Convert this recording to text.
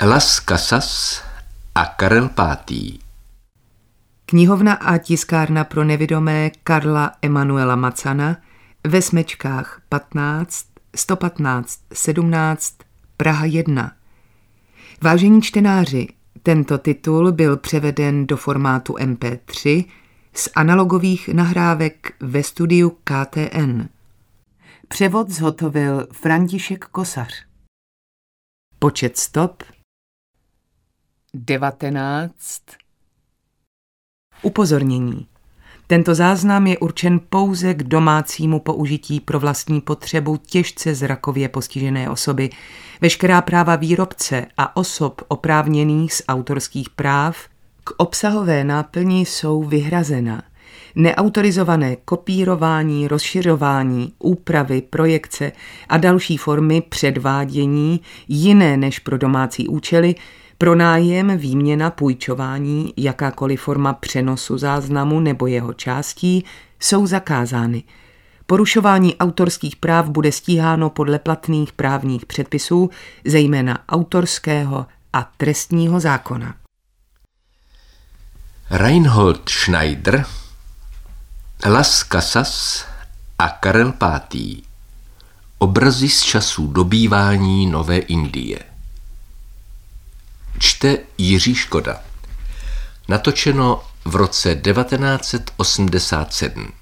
Las Casas a Karel V. Knihovna a tiskárna pro nevidomé Karla Emanuela Macana ve Smečkách 15, 115, 17, Praha 1. Vážení čtenáři, tento titul byl převeden do formátu MP3 z analogových nahrávek ve studiu KTN. Převod zhotovil František Kosař. Počet stop 19. Upozornění. Tento záznam je určen pouze k domácímu použití pro vlastní potřebu těžce zrakově postižené osoby. Veškerá práva výrobce a osob oprávněných z autorských práv k obsahové náplni jsou vyhrazena. Neautorizované kopírování, rozšiřování, úpravy, projekce a další formy předvádění jiné než pro domácí účely, pronájem, výměna, půjčování, jakákoliv forma přenosu záznamu nebo jeho částí jsou zakázány. Porušování autorských práv bude stíháno podle platných právních předpisů, zejména autorského a trestního zákona. Reinhold Schneider, Las Casas a Karel V. Obrazy z časů dobývání Nové Indie. Čte Jiří Škoda. Natočeno v roce 1987.